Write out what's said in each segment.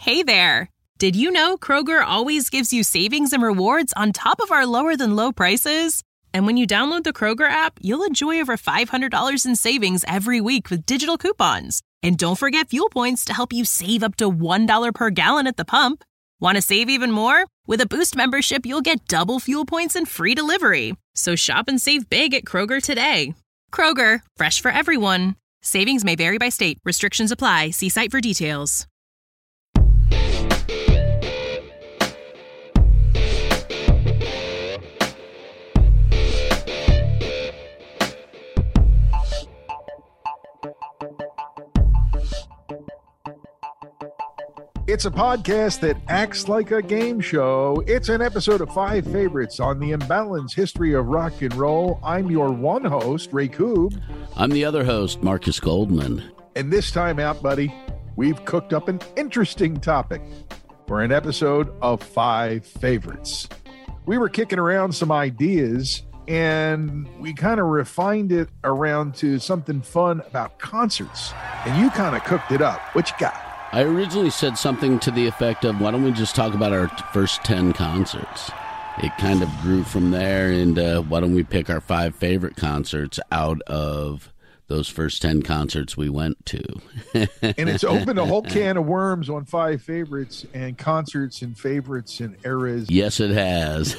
Hey there! Did you know Kroger always gives you savings and rewards on top of our lower-than-low prices? And when you download the Kroger app, you'll enjoy over $500 in savings every week with digital coupons. And don't forget fuel points to help you save up to $1 per gallon at the pump. Want to save even more? With a Boost membership, you'll get double fuel points and free delivery. So shop and save big at Kroger today. Kroger, fresh for everyone. Savings may vary by state. Restrictions apply. See site for details. It's a podcast that acts like a game show. It's an episode of Five Favorites on the imbalanced history of rock and roll. I'm your one host, Ray Koob. I'm the other host, Marcus Goldman. And this time out, buddy, we've cooked up an interesting topic for an episode of Five Favorites. We were kicking around some ideas, and we kind of refined it around to something fun about concerts. And you kind of cooked it up. What you got? I originally said something to the effect of, why don't we just talk about our first 10 concerts? It kind of grew from there, and why don't we pick our 5 favorite concerts out of those first 10 concerts we went to? And it's opened a whole can of worms on 5 favorites and concerts and favorites and eras. Yes, it has.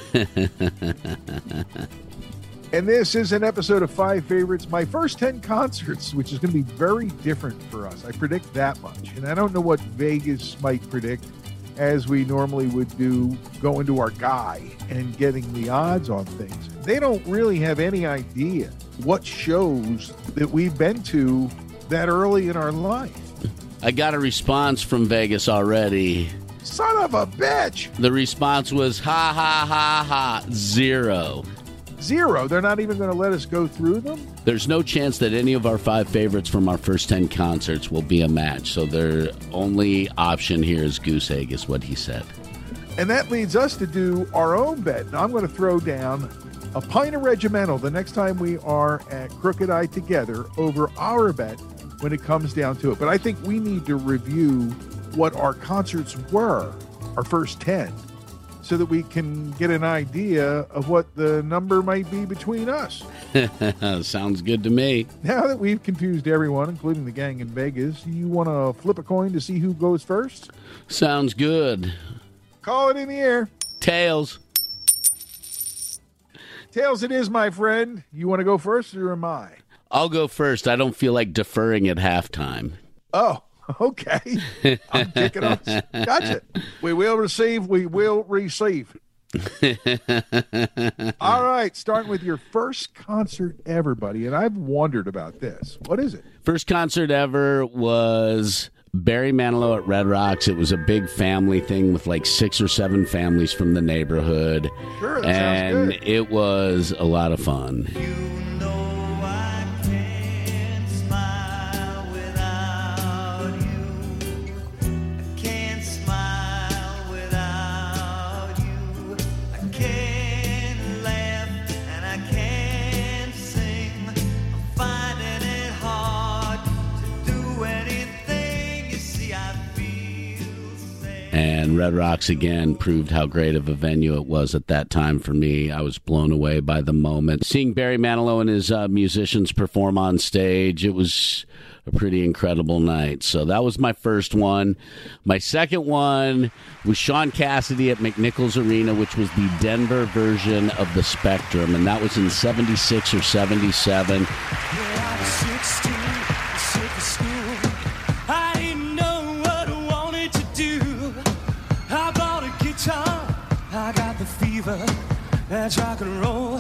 And this is an episode of 5 Favorites, my first 10 concerts, which is going to be very different for us. I predict that much. And I don't know what Vegas might predict, as we normally would do, going to our guy and getting the odds on things. They don't really have any idea what shows that we've been to that early in our life. I got a response from Vegas already. Son of a bitch! The response was, ha, ha, ha, ha, 0. 0. They're not even going to let us go through them? There's no chance that any of our 5 favorites from our first 10 concerts will be a match. So their only option here is Goose Egg, is what he said. And that leads us to do our own bet. Now I'm going to throw down a pint of Regimental the next time we are at Crooked Eye together over our bet when it comes down to it. But I think we need to review what our concerts were, our first 10. So that we can get an idea of what the number might be between us. Sounds good to me. Now that we've confused everyone, including the gang in Vegas, you want to flip a coin to see who goes first? Sounds good. Call it in the air. Tails. Tails it is, my friend. You want to go first, or am I? I'll go first. I don't feel like deferring at halftime. Oh. Okay, I'm kicking off. Gotcha. We will receive. We will receive. All right, starting with your first concert ever, buddy. And I've wondered about this. What is it? First concert ever was Barry Manilow at Red Rocks. It was a big family thing with like 6 or 7 families from the neighborhood. Sure, that sounds good. And it was a lot of fun. And Red Rocks again proved how great of a venue it was at that time for me. I was blown away by the moment. Seeing Barry Manilow and his musicians perform on stage, it was a pretty incredible night. So that was my first one. My second one was Sean Cassidy at McNichols Arena, which was the Denver version of the Spectrum, and that was in 76 or 77. Yeah, I was 16, sick of school. I didn't know what I wanted to do. I bought a guitar, I got the fever, that's rock and roll.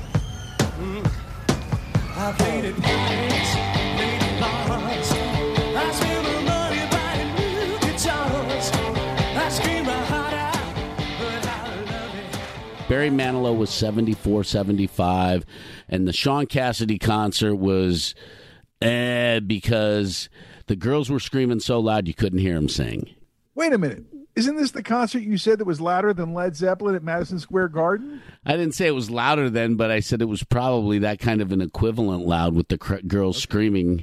I played it once, played it bars. I spent my money buying new guitars. I screamed my heart out, but I love it. Barry Manilow was 74, 75, and the Sean Cassidy concert was because the girls were screaming so loud you couldn't hear him sing. Wait a minute. Isn't this the concert you said that was louder than Led Zeppelin at Madison Square Garden? I didn't say it was louder then, but I said it was probably that kind of an equivalent loud with the girls screaming.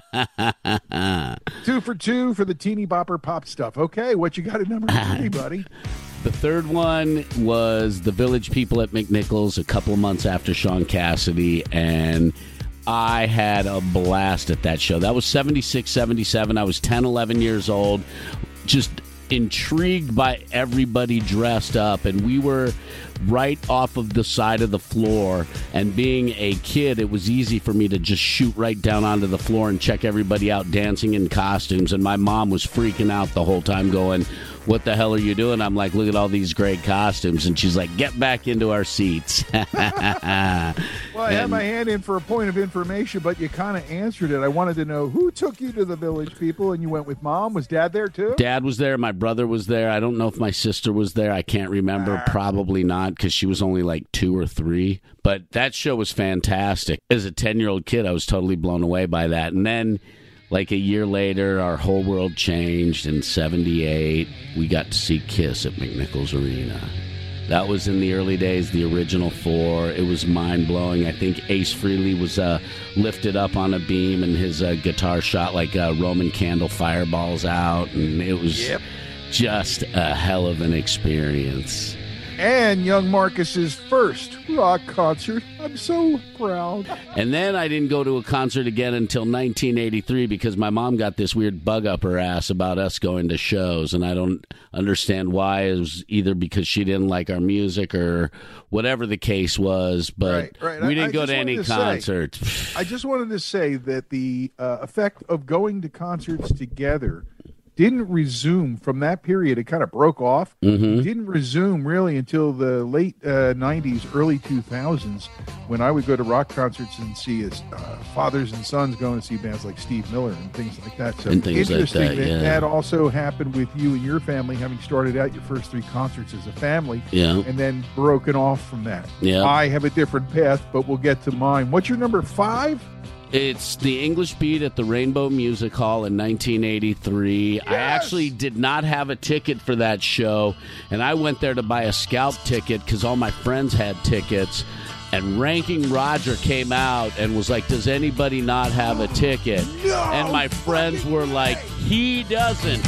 2 for 2 for the teeny bopper pop stuff. Okay, what you got at number 3, buddy? The third one was the Village People at McNichols a couple of months after Sean Cassidy, and I had a blast at that show. That was 76, 77. I was 10, 11 years old, just intrigued by everybody dressed up, and we were right off of the side of the floor, and being a kid, it was easy for me to just shoot right down onto the floor and check everybody out dancing in costumes, and my mom was freaking out the whole time going, what the hell are you doing? I'm like, look at all these great costumes. And she's like, get back into our seats. Well, I had my hand in for a point of information, but you kind of answered it. I wanted to know who took you to the Village People, and you went with Mom. Was Dad there, too? Dad was there. My brother was there. I don't know if my sister was there. I can't remember. Probably not, because she was only like 2 or 3. But that show was fantastic. As a 10-year-old kid, I was totally blown away by that. And then, like a year later, our whole world changed. In 78, we got to see Kiss at McNichols Arena. That was in the early days, the original 4. It was mind-blowing. I think Ace Frehley was lifted up on a beam, and his guitar shot like Roman candle fireballs out, and it was just a hell of an experience. And young Marcus's first rock concert. I'm so proud. And then I didn't go to a concert again until 1983 because my mom got this weird bug up her ass about us going to shows, and I don't understand why. It was either because she didn't like our music or whatever the case was, but right. we didn't go to any concerts. I just wanted to say that the effect of going to concerts together didn't resume from that period. It kind of broke off. Mm-hmm. Didn't resume really until the late 90s, early 2000s, when I would go to rock concerts and see fathers and sons going to see bands like Steve Miller and things like that. So interesting that also happened with you and your family, having started out your first 3 concerts as a family, and then broken off from that. I have a different path, but we'll get to mine. What's your number 5? It's the English Beat at the Rainbow Music Hall in 1983. Yes! I actually did not have a ticket for that show, and I went there to buy a scalp ticket because all my friends had tickets, and Ranking Roger came out and was like, does anybody not have a ticket? No, and my friends were like, he doesn't.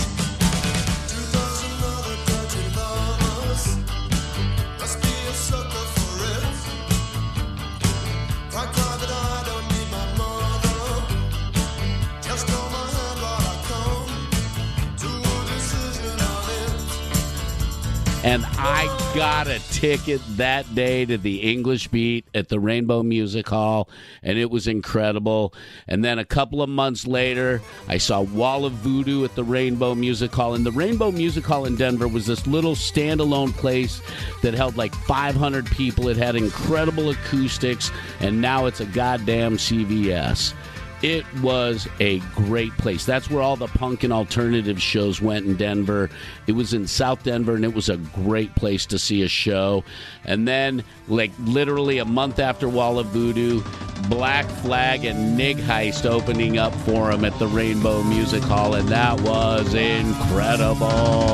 And I got a ticket that day to the English Beat at the Rainbow Music Hall, and it was incredible. And then a couple of months later, I saw Wall of Voodoo at the Rainbow Music Hall. And the Rainbow Music Hall in Denver was this little standalone place that held like 500 people. It had incredible acoustics, and now it's a goddamn CVS. It was a great place. That's where all the punk and alternative shows went in Denver. It was in South Denver, and it was a great place to see a show. And then, like, literally a month after Wall of Voodoo, Black Flag and Nig Heist opening up for him at the Rainbow Music Hall, and that was incredible.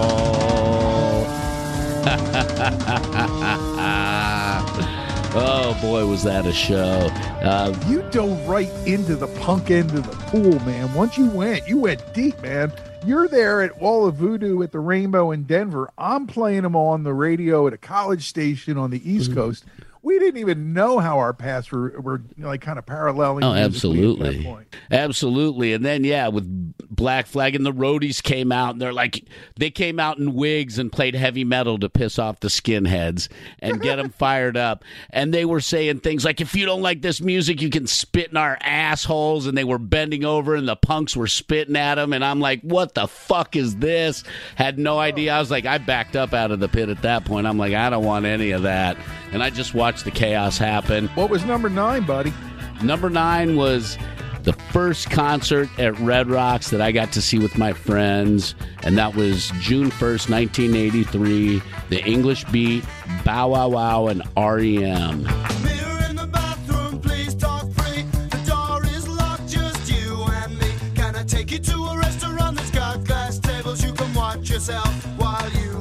Oh, boy, was that a show. You dove right into the punk end of the pool, man. Once you went deep, man. You're there at Wall of Voodoo at the Rainbow in Denver. I'm playing them on the radio at a college station on the East Coast. We didn't even know how our paths were like kind of paralleling. Oh, absolutely. At that point. Absolutely. And then, with Black Flag and the Roadies came out, and they came out in wigs and played heavy metal to piss off the skinheads and get them fired up. And they were saying things like, if you don't like this music, you can spit in our assholes. And they were bending over and the punks were spitting at them. And I'm like, what the fuck is this? Had no idea. I was like, I backed up out of the pit at that point. I'm like, I don't want any of that. And I just watched the chaos happen. What was number 9, buddy? Number 9 was the first concert at Red Rocks that I got to see with my friends, and that was June 1st, 1983, the English Beat, Bow Wow Wow, and R.E.M. Mirror in the bathroom, please talk free. The door is locked, just you and me. Can I take you to a restaurant that's got glass tables? You can watch yourself while you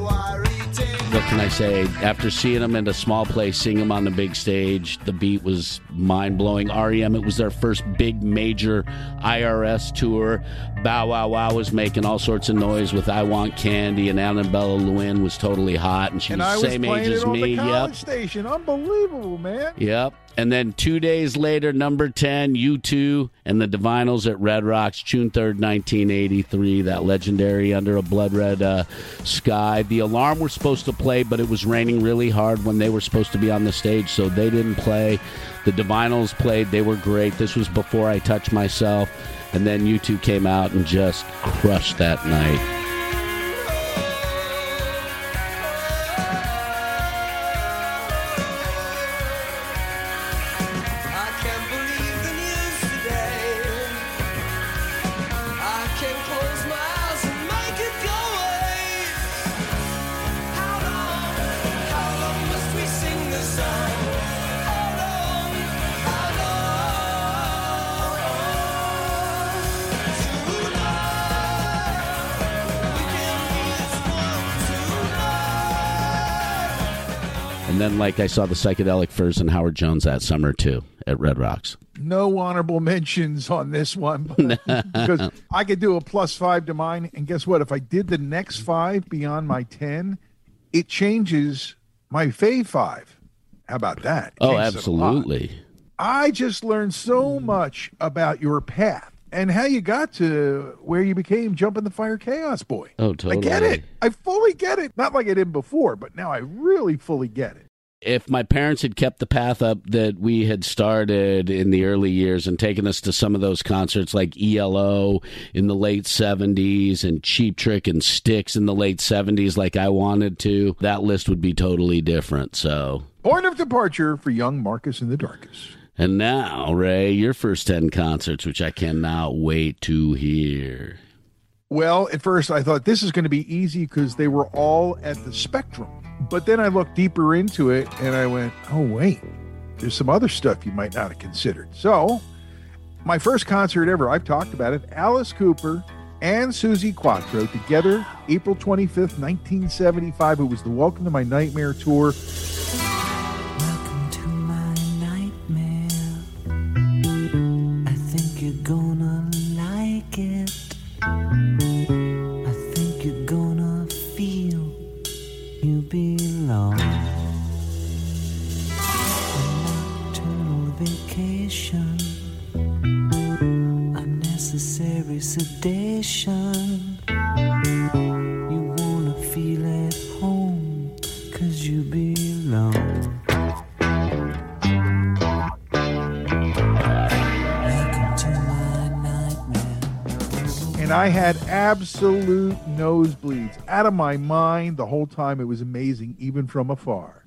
what can I say? After seeing them in a small place, seeing them on the big stage, the beat was mind-blowing. REM, it was their first big major IRS tour. Bow Wow Wow was making all sorts of noise with I Want Candy, and Annabella Lwin was totally hot, and she was the same age as me. And I was playing it on the college station. Unbelievable, man. Yep. And then 2 days later, number 10, U2 and the Divinyls at Red Rocks, June 3rd, 1983, that legendary Under a Blood Red Sky. The Alarm were supposed to play, but it was raining really hard when they were supposed to be on the stage, so they didn't play. The Divinyls played. They were great. This was before I Touched Myself. And then U2 came out and just crushed that night. And then, like, I saw the Psychedelic Furs and Howard Jones that summer, too, at Red Rocks. No honorable mentions on this one, because I could do a +5 to mine. And guess what? If I did the next 5 beyond my 10, it changes my fave 5. How about that? Oh, absolutely. I just learned so much about your path and how you got to where you became Jump in the Fire Chaos Boy. Oh, totally. I get it. I fully get it. Not like I did before, but now I really fully get it. If my parents had kept the path up that we had started in the early years and taken us to some of those concerts like ELO in the late 70s and Cheap Trick and Styx in the late 70s like I wanted to, that list would be totally different. So, point of departure for young Marcus in the Darkest. And now, Ray, your first 10 concerts, which I cannot wait to hear. Well, at first I thought this is going to be easy because they were all at the Spectrum. But then I looked deeper into it and I went, oh, wait, there's some other stuff you might not have considered. So my first concert ever, I've talked about it, Alice Cooper and Suzi Quatro together, April 25th, 1975. It was the Welcome to My Nightmare tour. Welcome to my nightmare. I think you're gonna like it. I think you're gonna feel you belong. A nocturnal vacation, unnecessary sedation. You wanna feel at home, 'cause you belong. Welcome to my nightmare. And I had absolute nosebleeds out of my mind the whole time. It was amazing, even from afar.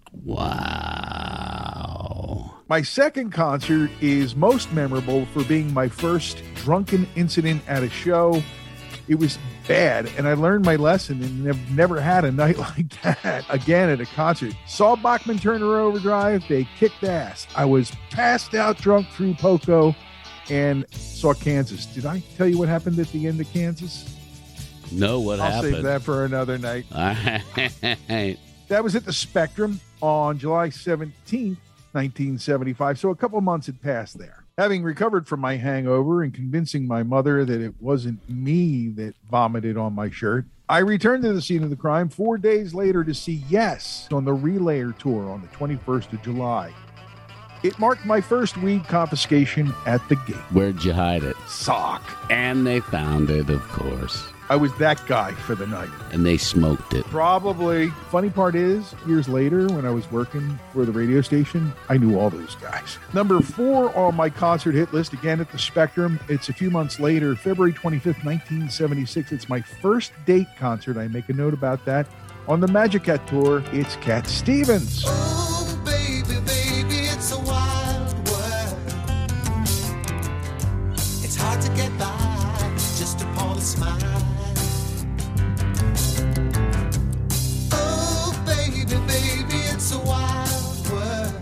Wow. My second concert is most memorable for being my first drunken incident at a show. It was bad, and I learned my lesson and have never had a night like that again at a concert. Saw Bachman Turner Overdrive. They kicked ass. I was passed out drunk through Poco and saw Kansas. Did I tell you what happened at the end of Kansas? No, what I'll happened? save that for another night. All right. That was at the Spectrum on July 17th, 1975. So a couple months had passed there. Having recovered from my hangover and convincing my mother that it wasn't me that vomited on my shirt, I returned to the scene of the crime 4 days later to see Yes on the Relayer tour on the 21st of July. It marked my first weed confiscation at the gate. Where'd you hide it? Sock. And they found it, of course. I was that guy for the night. And they smoked it. Probably. Funny part is, years later, when I was working for the radio station, I knew all those guys. Number 4 on my concert hit list, again at the Spectrum. It's a few months later, February 25th, 1976. It's my first date concert. I make a note about that. On the Magic Cat tour, it's Cat Stevens. Oh, baby, baby, it's a wild world. It's hard to get by just upon a smile. Oh, baby, baby, it's a wild world.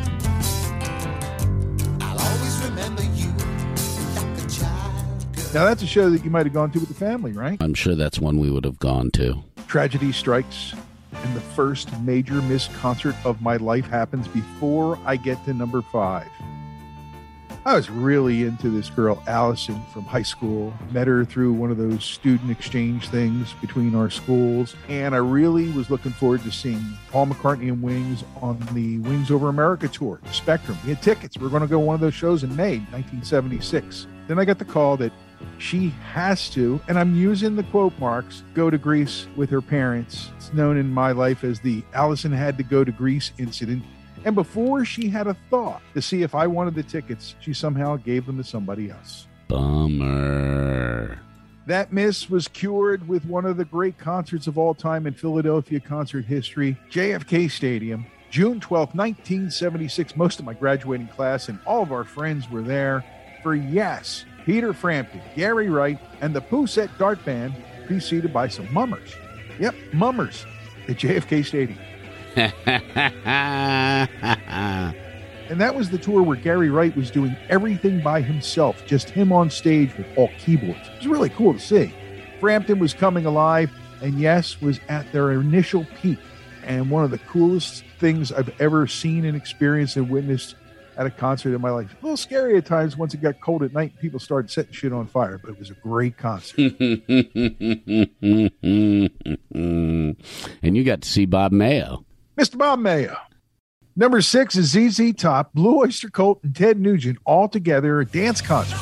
I'll always remember you like a child girl. Now, that's a show that you might have gone to with the family, right? I'm sure that's one we would have gone to. Tragedy strikes and the first major missed concert of my life happens before I get to number 5. I was really into this girl, Allison, from high school. Met her through one of those student exchange things between our schools. And I really was looking forward to seeing Paul McCartney and Wings on the Wings Over America tour, the Spectrum. We had tickets. We were going to go to one of those shows in May 1976. Then I got the call that she has to, and I'm using the quote marks, go to Greece with her parents. It's known in my life as the Allison had to go to Greece incident. And before she had a thought to see if I wanted the tickets, she somehow gave them to somebody else. Bummer. That miss was cured with one of the great concerts of all time in Philadelphia concert history, JFK Stadium, June 12, 1976. Most of my graduating class and all of our friends were there for Yes, Peter Frampton, Gary Wright, and the Poussette Dart Band, preceded by some mummers. Yep, mummers at JFK Stadium. And that was the tour where Gary Wright was doing everything by himself, just him on stage with all keyboards. It was really cool to see. Frampton was coming alive, and Yes was at their initial peak. And one of the coolest things I've ever seen and experienced and witnessed at a concert in my life. A little scary at times once it got cold at night and people started setting shit on fire, but it was a great concert. And you got to see Bob Mayo. Mr. Bob Mayo. Number 6 is ZZ Top, Blue Oyster Cult, and Ted Nugent all together at a dance concert.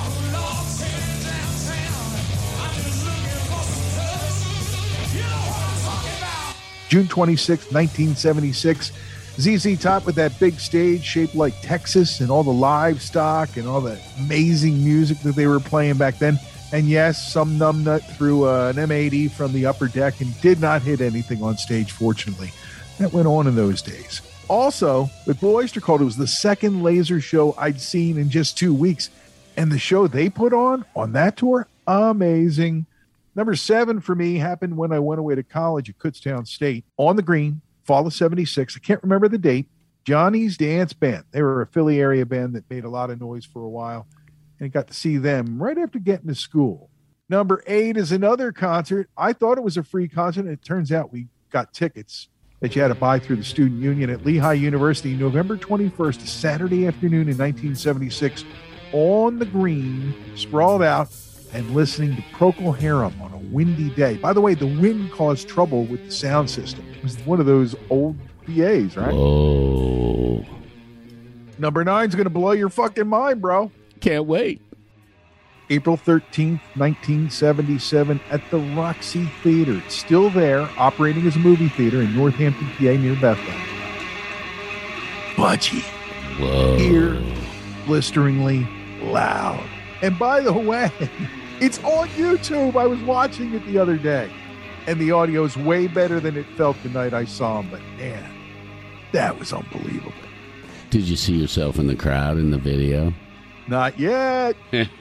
June 26, 1976. ZZ Top with that big stage shaped like Texas and all the livestock and all the amazing music that they were playing back then. And yes, some numbnut threw an M80 from the upper deck and did not hit anything on stage, fortunately. That went on in those days. Also, with Blue Oyster Cult, it was the second laser show I'd seen in just 2 weeks. And the show they put on that tour, amazing. Number 7 for me happened when I went away to college at Kutztown State. On the Green, fall of 76. I can't remember the date. Johnny's Dance Band. They were a Philly area band that made a lot of noise for a while. And I got to see them right after getting to school. Number 8 is another concert. I thought it was a free concert, and it turns out we got tickets that you had to buy through the Student Union at Lehigh University, November 21st, a Saturday afternoon in 1976, on the Green, sprawled out and listening to Procol Harum on a windy day. By the way, the wind caused trouble with the sound system. It was one of those old PAs, right? Whoa. Number 9 is going to blow your fucking mind, bro. Can't wait. April 13th, 1977, at the Roxy Theater. It's still there, operating as a movie theater in Northampton, PA, near Bethlehem. Budgie. Whoa. Ear blisteringly loud. And by the way, it's on YouTube. I was watching it the other day. And the audio is way better than it felt the night I saw him. But man, that was unbelievable. Did you see yourself in the crowd in the video? Not yet.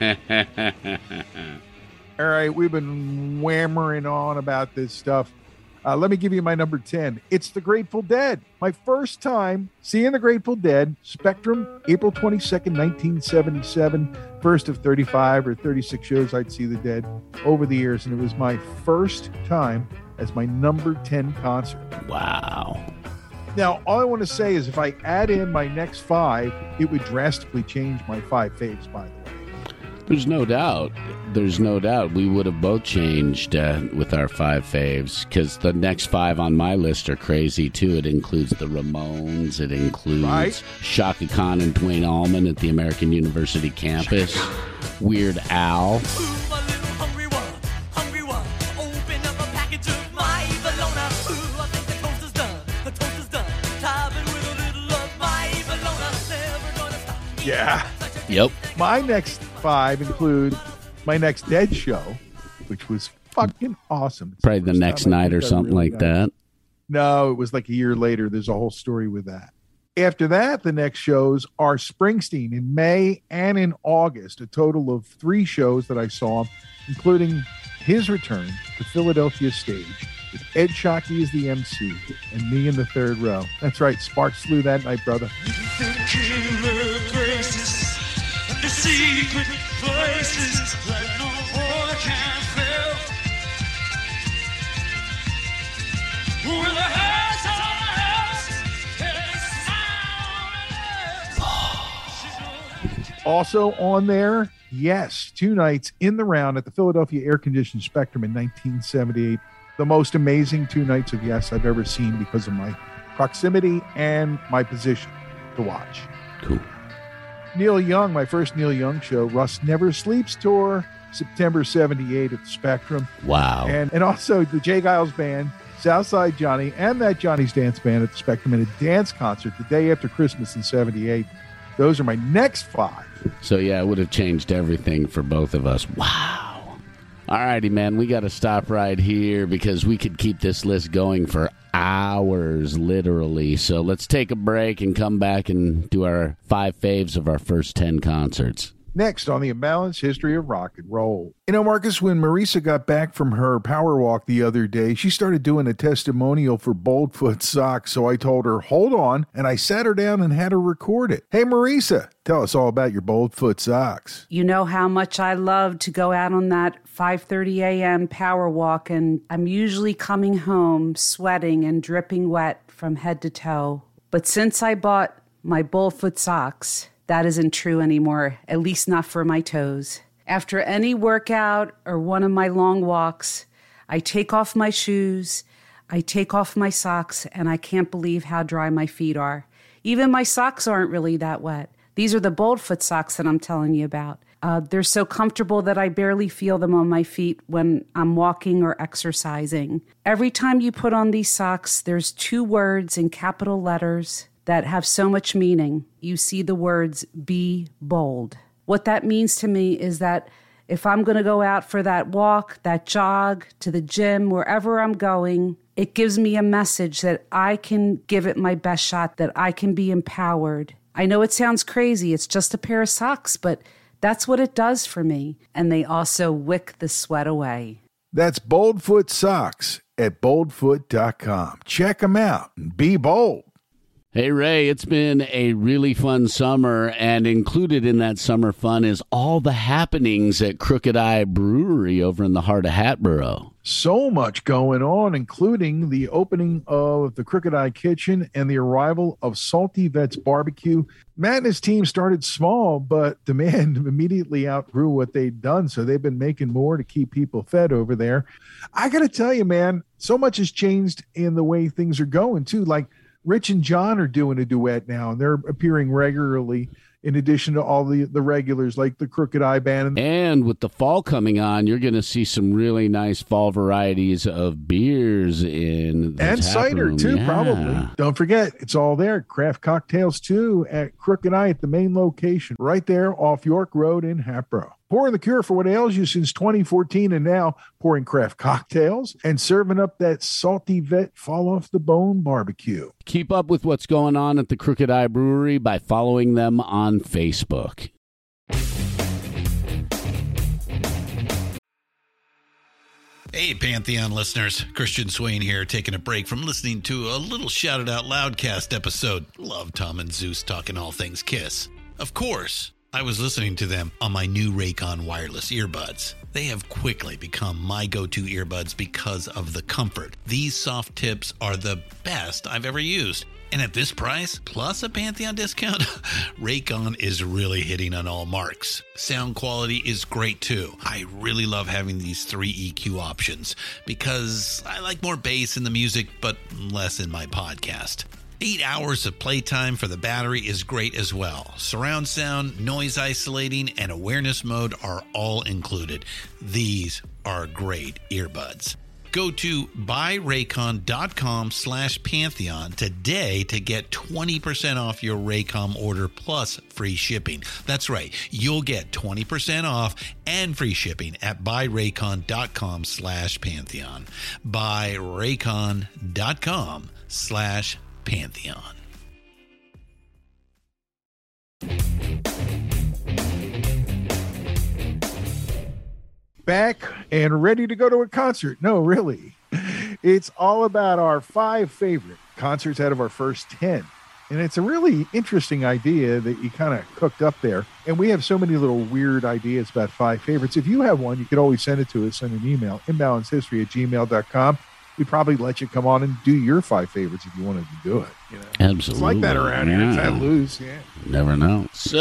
All right, we've been whammering on about this stuff. Let me give you my number 10. It's the Grateful Dead. My first time seeing the Grateful Dead, Spectrum, April 22nd, 1977. First of 35 or 36 shows I'd see the Dead over the years, and it was my first time as my number 10 concert. Wow. Now, all I want to say is if I add in my next 5, it would drastically change my 5 faves, by the way. There's no doubt. There's no doubt. We would have both changed with our 5 faves, because the next 5 on my list are crazy, too. It includes the Ramones. It includes Shaka Khan and Dwayne Allman at the American University campus. Weird Al. Yeah. Yep. My next 5 include my next Dead show, which was fucking awesome. It's Probably the next night or something like that. No, it was like a year later. There's a whole story with that. After that, the next shows are Springsteen in May and in August, a total of 3 shows that I saw, including his return to Philadelphia stage with Ed Shockey as the MC and me in the third row. That's right, sparks flew that night, brother. The secret places that no boy can fill. With a heart Also on there, yes, 2 nights in the round at the Philadelphia Air Conditioned Spectrum in 1978. The most amazing 2 nights of Yes I've ever seen because of my proximity and my position to watch. Cool. Neil Young, my first Neil Young show, Russ Never Sleeps Tour, September 78 at the Spectrum. Wow. And also the Jay Giles Band, Southside Johnny, and that Johnny's Dance Band at the Spectrum in a dance concert the day after Christmas in 78. Those are my next 5. So, yeah, it would have changed everything for both of us. Wow. All righty, man. We got to stop right here because we could keep this list going for hours, literally. So let's take a break and come back and do our 5 faves of our first 10 concerts. Next on the Imbalanced History of Rock and Roll. You know, Marcus, when Marisa got back from her power walk the other day, she started doing a testimonial for Boldfoot Socks. So I told her, hold on, and I sat her down and had her record it. Hey, Marisa, tell us all about your Boldfoot Socks. You know how much I love to go out on that 5:30 a.m. power walk, and I'm usually coming home sweating and dripping wet from head to toe. But since I bought my Boldfoot Socks, that isn't true anymore, at least not for my toes. After any workout or one of my long walks, I take off my shoes, I take off my socks, and I can't believe how dry my feet are. Even my socks aren't really that wet. These are the Boldfoot Socks that I'm telling you about. They're so comfortable that I barely feel them on my feet when I'm walking or exercising. Every time you put on these socks, there's 2 words in capital letters that have so much meaning. You see the words, be bold. What that means to me is that if I'm going to go out for that walk, that jog, to the gym, wherever I'm going, it gives me a message that I can give it my best shot, that I can be empowered. I know it sounds crazy. It's just a pair of socks, but that's what it does for me. And they also wick the sweat away. That's Boldfoot Socks at boldfoot.com. Check them out and be bold. Hey, Ray, it's been a really fun summer, and included in that summer fun is all the happenings at Crooked Eye Brewery over in the heart of Hatboro. So much going on, including the opening of the Crooked Eye Kitchen and the arrival of Salty Vets Barbecue. Matt and his team started small, but demand immediately outgrew what they'd done, so they've been making more to keep people fed over there. I got to tell you, man, so much has changed in the way things are going, too. Like, Rich and John are doing a duet now, and they're appearing regularly in addition to all the regulars like the Crooked Eye Band. And with the fall coming on, you're going to see some really nice fall varieties of beers in the and tap cider, room. too, Yeah. probably. Don't forget, it's all there. Craft cocktails, too, at Crooked Eye at the main location, right there off York Road in Hatboro. Pouring the cure for what ails you since 2014, and now pouring craft cocktails and serving up that Salty Vet fall-off-the-bone barbecue. Keep up with what's going on at the Crooked Eye Brewery by following them on Facebook. Hey, Pantheon listeners. Christian Swain here, taking a break from listening to a little Shout It Out Loudcast episode. Love Tom and Zeus talking all things Kiss. Of course, I was listening to them on my new Raycon wireless earbuds. They have quickly become my go-to earbuds because of the comfort. These soft tips are the best I've ever used. And at this price, plus a Pantheon discount, Raycon is really hitting on all marks. Sound quality is great too. I really love having these 3 EQ options because I like more bass in the music, but less in my podcast. 8 hours of playtime for the battery is great as well. Surround sound, noise isolating, and awareness mode are all included. These are great earbuds. Go to buyraycon.com/Pantheon today to get 20% off your Raycom order plus free shipping. That's right. You'll get 20% off and free shipping at buyraycon.com/Pantheon. buyraycon.com/Pantheon. Back and ready to go to a concert. No, really. It's all about our 5 favorite concerts out of our first 10. And it's a really interesting idea that you kind of cooked up there. And we have so many little weird ideas about 5 favorites. If you have one, you could always send it to us in an email, imbalancedhistory@gmail.com. We'd probably let you come on and do your 5 favorites if you wanted to do it. You know? Absolutely. It's like that around here. It's that loose. Yeah. Never know. So,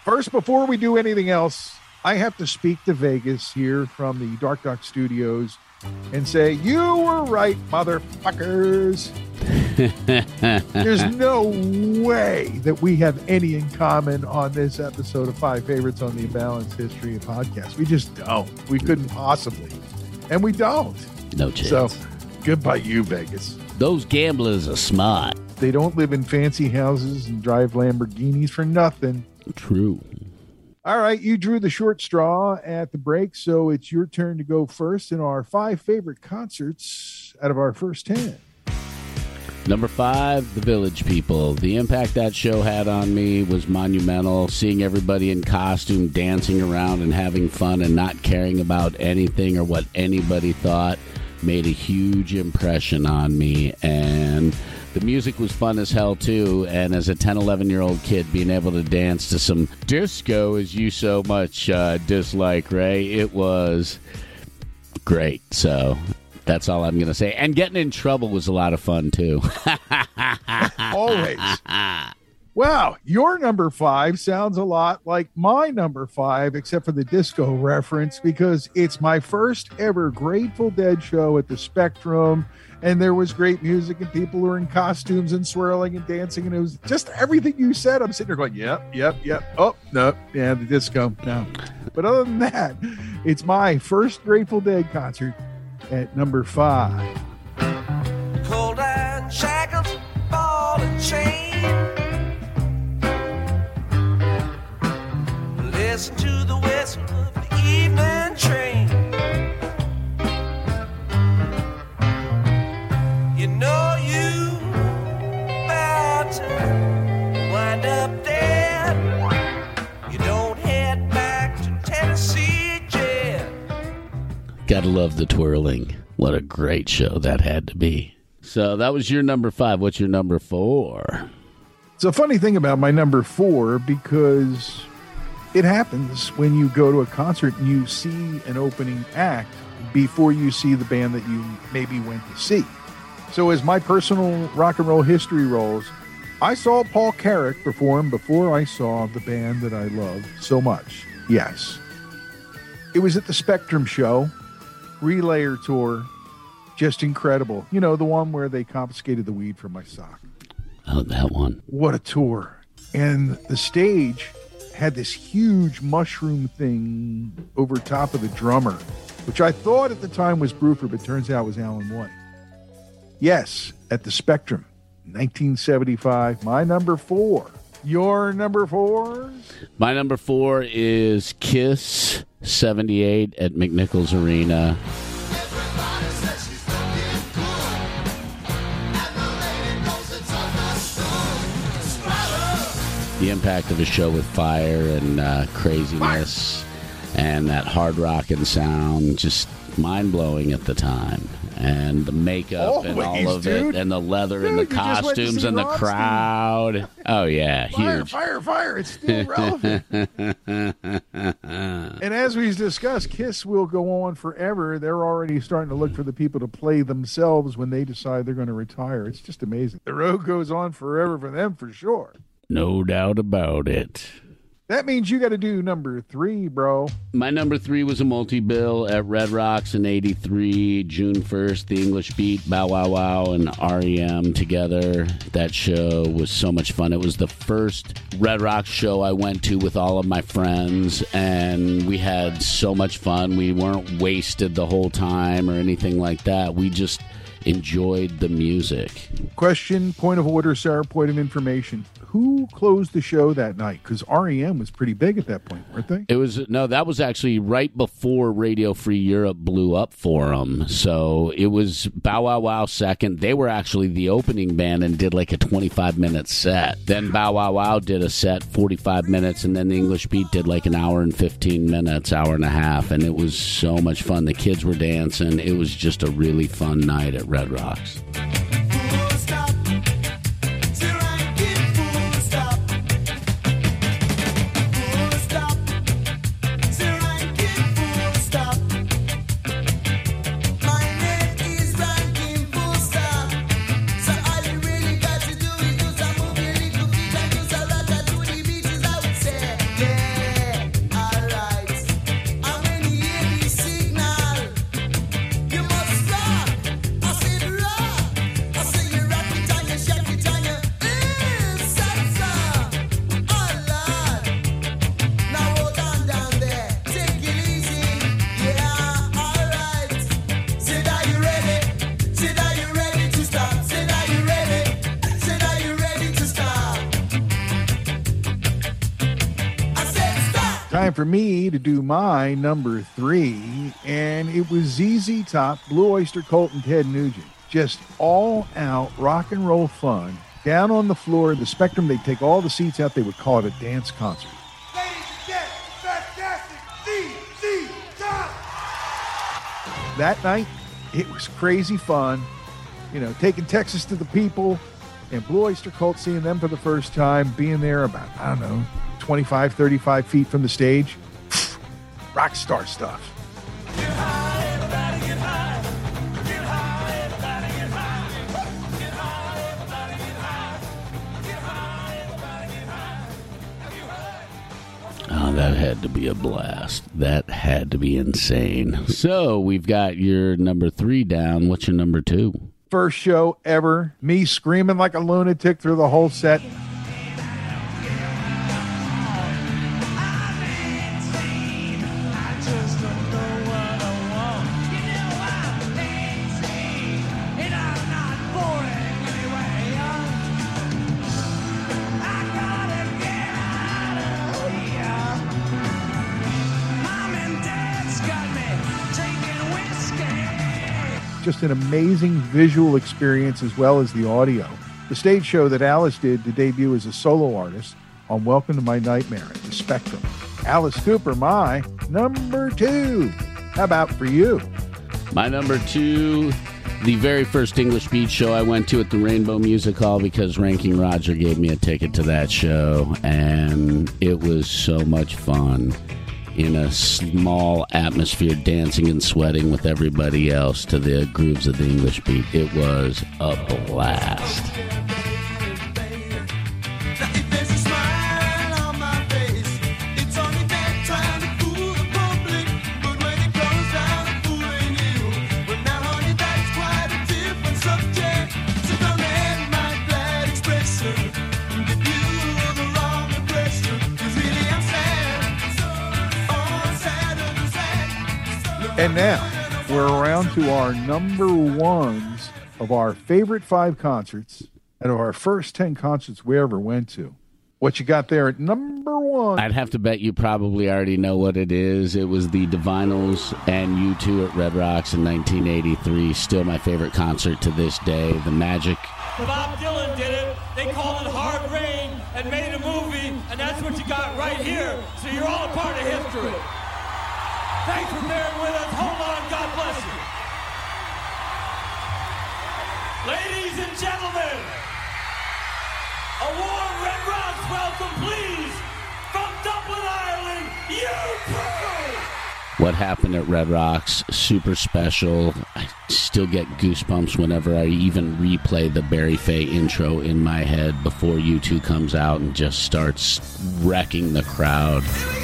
First, before we do anything else, I have to speak to Vegas here from the Dark Doc Studios and say, you were right, motherfuckers. There's no way that we have any in common on this episode of 5 Favorites on the Imbalanced History of Podcast. We just don't. We couldn't possibly. And we don't. No chance. So, goodbye you, Vegas. Those gamblers are smart. They don't live in fancy houses and drive Lamborghinis for nothing. True. All right, you drew the short straw at the break, so it's your turn to go first in our 5 favorite concerts out of our first 10. Number 5, The Village People. The impact that show had on me was monumental. Seeing everybody in costume dancing around and having fun and not caring about anything or what anybody thought made a huge impression on me. And the music was fun as hell, too. And as a 10, 11-year-old kid, being able to dance to some disco, as you so much dislike, Ray, it was great. So that's all I'm going to say. And getting in trouble was a lot of fun, too. Always. Wow, your number 5 sounds a lot like my number 5, except for the disco reference, because it's my first ever Grateful Dead show at the Spectrum, and there was great music, and people were in costumes and swirling and dancing, and it was just everything you said. I'm sitting there going, yep. Oh, no, yeah, the disco, no. But other than that, it's my first Grateful Dead concert at number 5. Cold and shackles, ball and chain. Listen to the whistle of the evening train. You know you about to wind up dead. You don't head back to Tennessee yet. Gotta love the twirling. What a great show that had to be. So that was your number 5. What's your number 4? It's a funny thing about my number 4, because it happens when you go to a concert and you see an opening act before you see the band that you maybe went to see. So as my personal rock and roll history rolls, I saw Paul Carrack perform before I saw the band that I love so much. Yes. It was at the Spectrum show, Relayer tour, just incredible. You know, the one where they confiscated the weed from my sock. Oh, that one. What a tour. And the stage had this huge mushroom thing over top of the drummer, which I thought at the time was Bruford, but turns out was Alan White. Yes, at the Spectrum, 1975, my number 4. Your number 4? My number 4 is Kiss 78 at McNichols Arena. The impact of a show with fire and craziness and that hard rockin' sound, just mind-blowing at the time. And the makeup and all of it, and the leather and the costumes and the crowd. Oh, yeah, huge. Fire, it's still relevant. And as we've discussed, Kiss will go on forever. They're already starting to look for the people to play themselves when they decide they're going to retire. It's just amazing. The road goes on forever for them, for sure. No doubt about it. That means you got to do number 3, bro. My number 3 was a multi-bill at Red Rocks in 83, June 1st, The English Beat, Bow Wow Wow, and R.E.M. together. That show was so much fun. It was the first Red Rocks show I went to with all of my friends, and we had so much fun. We weren't wasted the whole time or anything like that. We just enjoyed the music. Question, point of order, Sarah, point of information. Who closed the show that night? Because REM was pretty big at that point, weren't they? That was actually right before Radio Free Europe blew up for them. So it was Bow Wow Wow second. They were actually the opening band and did like a 25-minute set. Then Bow Wow Wow did a set, 45 minutes, and then the English Beat did like an hour and 15 minutes, hour and a half, and it was so much fun. The kids were dancing. It was just a really fun night at Red Rocks. Yeah. time for me to do my number 3, and it was ZZ Top, Blue Oyster Cult, and Ted Nugent. Just all-out rock and roll fun. Down on the floor of the Spectrum, they'd take all the seats out. They would call it a dance concert. Ladies and gents, fantastic ZZ Top! That night, it was crazy fun. You know, taking Texas to the people, and Blue Oyster Cult, seeing them for the first time, being there about, 25, 35 feet from the stage. Rock star stuff. Get high, everybody get high. Get high, everybody get high. Get high, everybody get high. Get high, everybody get high. Oh, that had to be a blast. That had to be insane. So we've got your number 3 down. What's your number 2? First show ever. Me screaming like a lunatic through the whole set. Just an amazing visual experience as well as the audio. The stage show that Alice did to debut as a solo artist on Welcome to My Nightmare at the Spectrum. Alice Cooper, my number 2. How about for you? My number 2, the very first English Beat show I went to at the Rainbow Music Hall because Ranking Roger gave me a ticket to that show, and it was so much fun. In a small atmosphere, dancing and sweating with everybody else to the grooves of the English Beat. It was a blast. And now, we're around to our number 1s of our favorite 5 concerts and of our first 10 concerts we ever went to. What you got there at number 1? I'd have to bet you probably already know what it is. It was the Divinyls and U2 at Red Rocks in 1983. Still my favorite concert to this day. The magic. Bob Dylan did it. They called it Hard Rain and made a movie, and that's what you got right here. So you're all a part of history. Thanks for bearing with us. Hold on. God bless you. Ladies and gentlemen, a warm Red Rocks welcome, please, from Dublin, Ireland, U2! What happened at Red Rocks, super special. I still get goosebumps whenever I even replay the Barry Fay intro in my head before U2 comes out and just starts wrecking the crowd.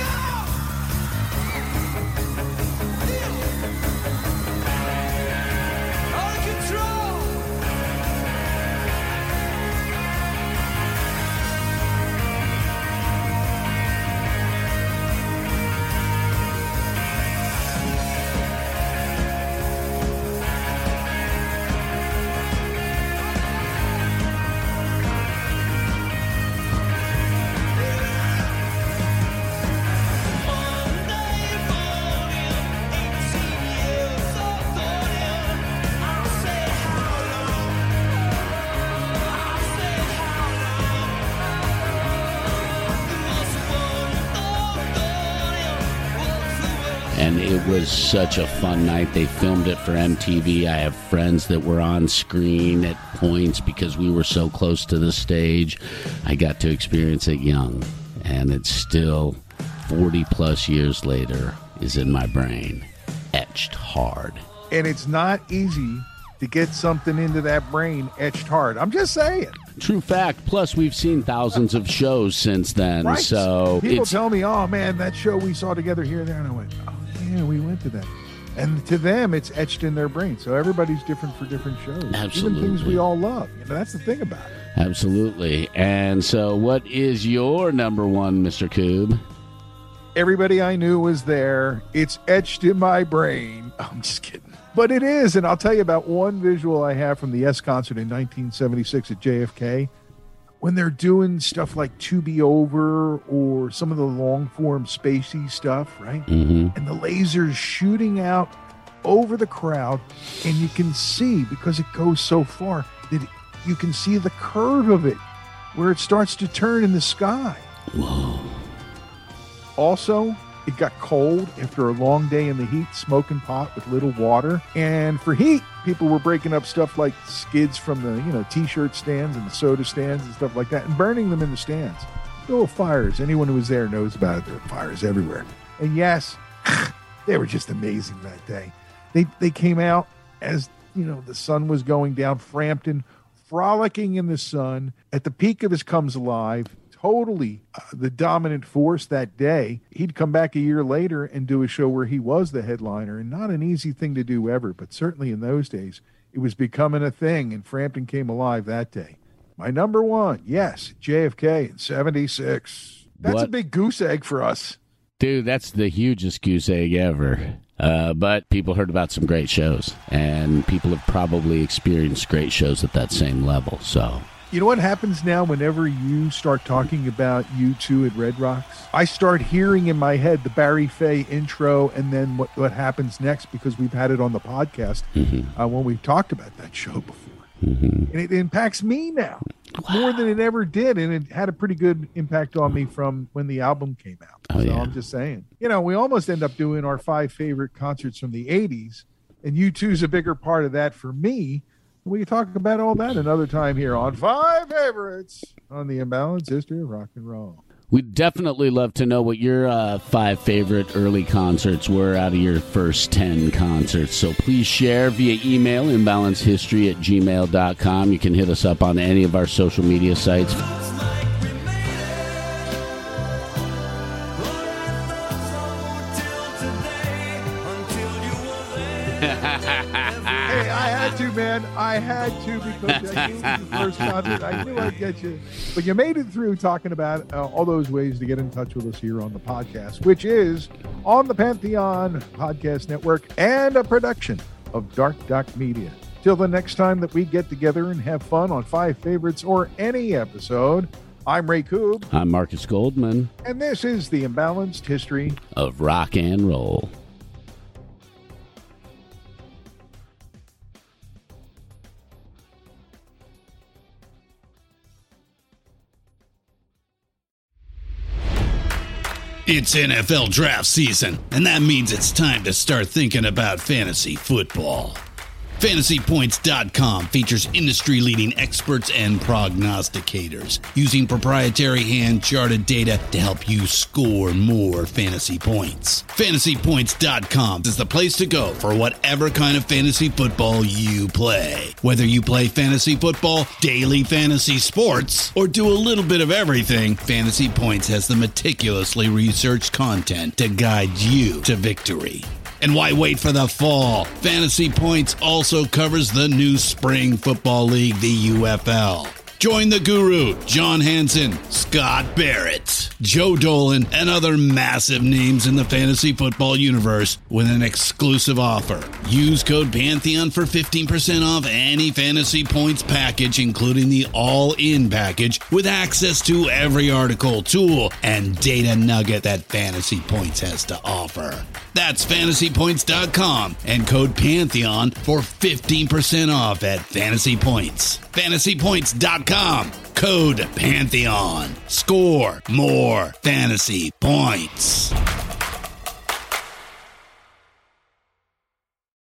And it was such a fun night. They filmed it for MTV. I have friends that were on screen at points because we were so close to the stage. I got to experience it young, and it's still 40 plus years later is in my brain, etched hard. And it's not easy to get something into that brain etched hard. I'm just saying. True fact. Plus, we've seen thousands of shows since then. Right. So people tell me, oh, man, that show we saw together here and there. And I went, oh, yeah, we went to that. And to them, it's etched in their brain. So everybody's different for different shows. Absolutely. Even things we all love. You know, that's the thing about it. Absolutely. And so what is your number 1, Mr. Coob? Everybody I knew was there. It's etched in my brain. I'm just kidding. But it is. And I'll tell you about one visual I have from the Yes concert in 1976 at JFK. when they're doing stuff like To Be Over or some of the long-form spacey stuff, right? Mm-hmm. And the lasers shooting out over the crowd, and you can see, because it goes so far, that you can see the curve of it where it starts to turn in the sky. Whoa. Also, it got cold after a long day in the heat, smoking pot with little water. And for heat, people were breaking up stuff like skids from the, t-shirt stands and the soda stands and stuff like that and burning them in the stands. There were fires. Anyone who was there knows about it. There were fires everywhere. And yes, they were just amazing that day. They came out as, the sun was going down. Frampton frolicking in the sun at the peak of his comes alive. Totally the dominant force that day. He'd come back a year later and do a show where he was the headliner, and not an easy thing to do ever, but certainly in those days, it was becoming a thing, and Frampton came alive that day. My number one, yes, JFK in 76. That's a big goose egg for us. Dude, that's the hugest goose egg ever. But people heard about some great shows, and people have probably experienced great shows at that same level, so... You know what happens now whenever you start talking about U2 at Red Rocks? I start hearing in my head the Barry Fey intro and then what happens next, because we've had it on the podcast when we've talked about that show before. And it impacts me now more than it ever did, and it had a pretty good impact on me from when the album came out. I'm just saying. We almost end up doing our 5 favorite concerts from the 80s, and U2's a bigger part of that for me. We can talk about all that another time here on 5 Favorites on the Imbalanced History of Rock and Roll. We'd definitely love to know what your 5 favorite early concerts were out of your first 10 concerts. So please share via email, imbalancedhistory@gmail.com. You can hit us up on any of our social media sites. Hey, I had to, man. I had to, because I knew the first concert. I knew I'd get you. But you made it through talking about all those ways to get in touch with us here on the podcast, which is on the Pantheon Podcast Network and a production of Dark Doc Media. Till the next time that we get together and have fun on 5 Favorites or any episode, I'm Ray Koob. I'm Marcus Goldman. And this is the Imbalanced History of Rock and Roll. It's NFL draft season, and that means it's time to start thinking about fantasy football. FantasyPoints.com features industry-leading experts and prognosticators using proprietary hand-charted data to help you score more fantasy points. FantasyPoints.com is the place to go for whatever kind of fantasy football you play. Whether you play fantasy football, daily fantasy sports, or do a little bit of everything, Fantasy Points has the meticulously researched content to guide you to victory. And why wait for the fall? Fantasy Points also covers the new spring football league, the UFL. Join the guru, John Hansen, Scott Barrett, Joe Dolan, and other massive names in the fantasy football universe with an exclusive offer. Use code Pantheon for 15% off any Fantasy Points package, including the all-in package, with access to every article, tool, and data nugget that Fantasy Points has to offer. That's FantasyPoints.com and code Pantheon for 15% off at Fantasy Points. FantasyPoints.com, code Pantheon. Score more fantasy points.